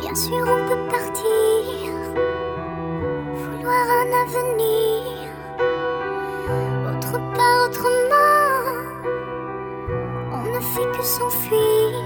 Bien sûr on peut partir, vouloir un avenir, autre part, autrement, on ne fait que s'enfuir.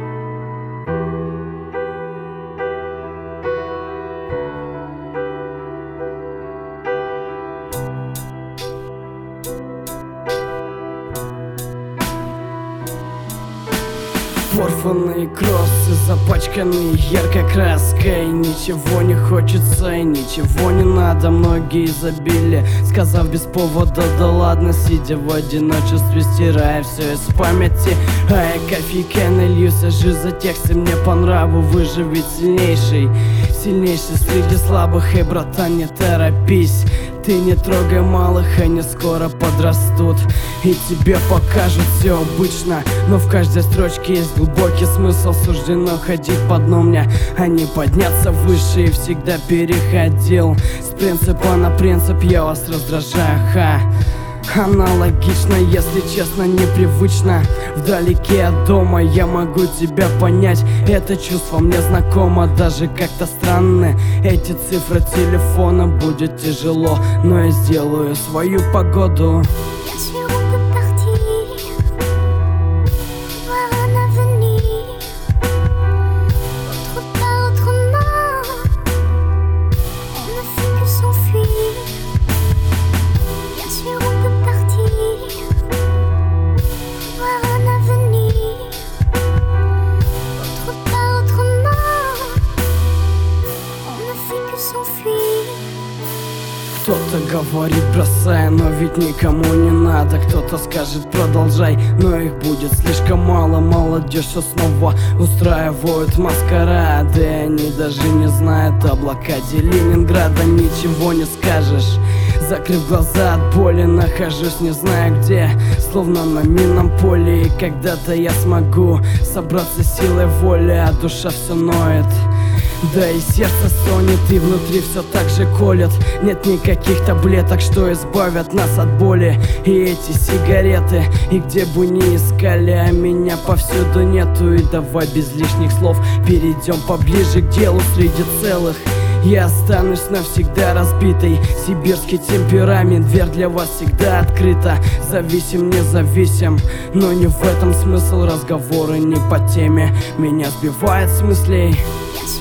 Порванные кроссы, запачканные яркой краской. Ничего не хочется и ничего не надо. Многие забили, сказав без повода да ладно, сидя в одиночестве, стирая все из памяти. А я кофейкой налью, сажу за тексты мне по нраву. Выживет сильнейший, сильнейший среди слабых. И, братан, не торопись, ты не трогай малых, они скоро подрастут и тебе покажут все обычно. Но в каждой строчке есть глубокий смысл. Суждено ходить по дну мне, а не подняться выше. И всегда переходил с принципа на принцип. Я вас раздражаю, ха. Аналогично, если честно, непривычно. Вдалеке от дома я могу тебя понять. Это чувство мне знакомо, даже как-то странно. Эти цифры телефона, будет тяжело, но я сделаю свою погоду. Кто-то говорит бросай, но ведь никому не надо. Кто-то скажет продолжай, но их будет слишком мало. Молодежь все снова устраивают маскарады. Они даже не знают о блокаде Ленинграда. Ничего не скажешь, закрыв глаза от боли, нахожусь не знаю где, словно на минном поле. И когда-то я смогу собраться силой воли, а душа все ноет. Да и сердце стонет, и внутри все так же колет. Нет никаких таблеток, что избавят нас от боли. И эти сигареты, и где бы ни искали, а меня повсюду нету. И давай без лишних слов перейдем поближе к делу. Среди целых я останусь навсегда разбитой. Сибирский темперамент, дверь для вас всегда открыта. Зависим, независим, но не в этом смысл. Разговоры не по теме, меня сбивает с мыслей.